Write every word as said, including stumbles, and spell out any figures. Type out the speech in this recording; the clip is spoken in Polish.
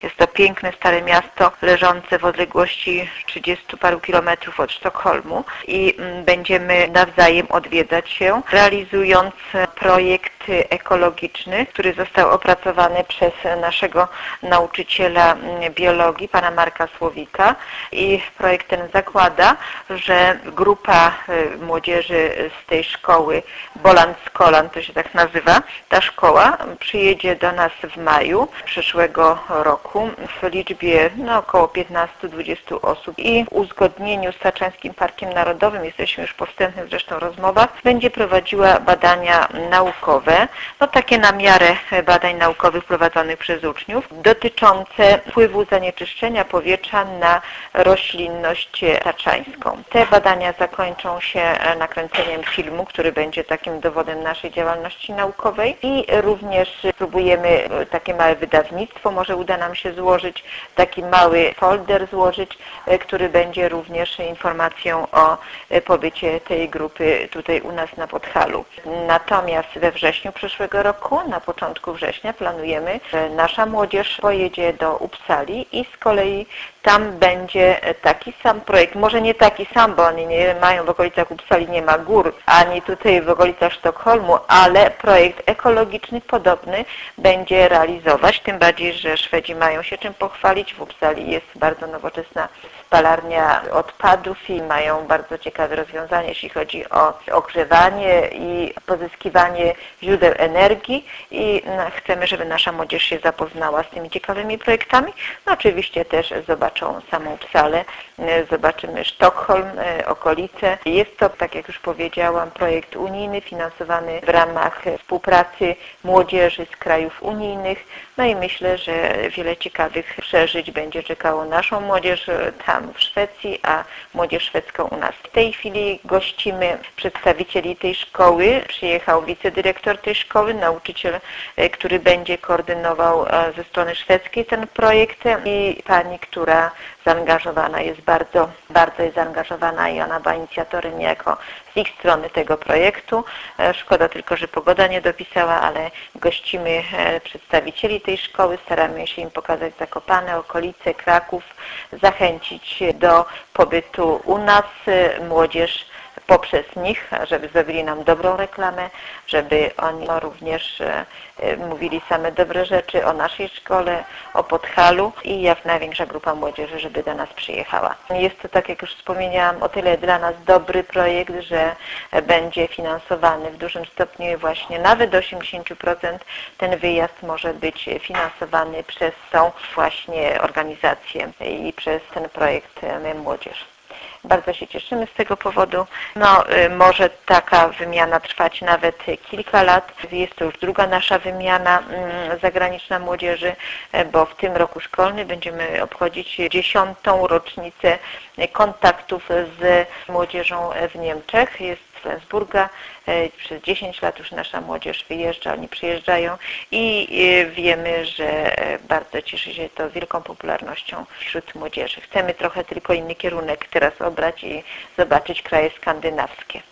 Jest to piękne, stare miasto leżące w odległości trzydziestu paru kilometrów od Sztokholmu i będziemy nawzajem odwiedzać się, realizując projekt ekologiczny, który został opracowany przez naszego nauczyciela biologii, pana Marka Słowika. I projekt ten zakłada, że grupa młodzieży z tej szkoły Boland Skolan, to się tak nazywa, ta szkoła przyjedzie do nas w maju przyszłego roku w liczbie no, około piętnastu do dwudziestu osób i w uzgodnieniu z Taczańskim Parkiem Narodowym, jesteśmy już po wstępnych zresztą rozmowach, będzie prowadziła badania naukowe, no takie na miarę badań naukowych prowadzonych przez uczniów, dotyczące wpływu zanieczyszczenia powietrza na roślinność taczańską. Te badania zakończą się nakręceniem filmu, który będzie takim dowodem naszej działalności naukowej i również próbujemy takie małe wydawnictwo, może uda nam się złożyć, taki mały folder złożyć, który będzie również informacją o pobycie tej grupy tutaj u nas na Podhalu. Natomiast we wrześniu przyszłego roku, na początku września planujemy, że nasza młodzież pojedzie do Uppsali i z kolei tam będzie taki sam projekt, może nie taki sam, bo oni nie mają w okolicach Uppsali, nie ma gór, ani tutaj w okolicach Sztokholmu, ale projekt ekologiczny podobny będzie realizować, tym bardziej, że Szwedzi mają się czym pochwalić. W Uppsali jest bardzo nowoczesna spalarnia odpadów i mają bardzo ciekawe rozwiązanie, jeśli chodzi o ogrzewanie i pozyskiwanie źródeł energii i chcemy, żeby nasza młodzież się zapoznała z tymi ciekawymi projektami. No oczywiście też zobaczą samą Uppsalę, zobaczymy Sztokholm, okolice. Jest to, tak jak już powiedziałam, projekt unijny, finansowany w ramach współpracy młodzieży z krajów unijnych. No i myślę, że wiele ciekawych przeżyć będzie czekało naszą młodzież tam w Szwecji, a młodzież szwedzką u nas. W tej chwili gościmy przedstawicieli tej szkoły. Przyjechał wicedyrektor tej szkoły, nauczyciel, który będzie koordynował ze strony szwedzkiej ten projekt i pani, która zaangażowana jest bardzo, bardzo jest zaangażowana i ona była inicjatorem niejako z ich strony tego projektu. Szkoda tylko, że pogoda nie dopisała, ale gościmy przedstawicieli tej szkoły, staramy się im pokazać Zakopane, okolice, Kraków, zachęcić do pobytu u nas, młodzież poprzez nich, żeby zrobili nam dobrą reklamę, żeby oni również mówili same dobre rzeczy o naszej szkole, o Podhalu i jak największa grupa młodzieży, żeby do nas przyjechała. Jest to, tak jak już wspomniałam, o tyle dla nas dobry projekt, że będzie finansowany w dużym stopniu właśnie nawet osiemdziesiąt procent ten wyjazd może być finansowany przez tą właśnie organizację i przez ten projekt My Młodzież. Bardzo się cieszymy z tego powodu. No, może taka wymiana trwać nawet kilka lat. Jest to już druga nasza wymiana zagraniczna młodzieży, bo w tym roku szkolnym będziemy obchodzić dziesiątą rocznicę kontaktów z młodzieżą w Niemczech. Jest z Flensburga. Przez dziesięć lat już nasza młodzież wyjeżdża, oni przyjeżdżają i wiemy, że bardzo cieszy się to wielką popularnością wśród młodzieży. Chcemy trochę tylko inny kierunek teraz obrać i zobaczyć kraje skandynawskie.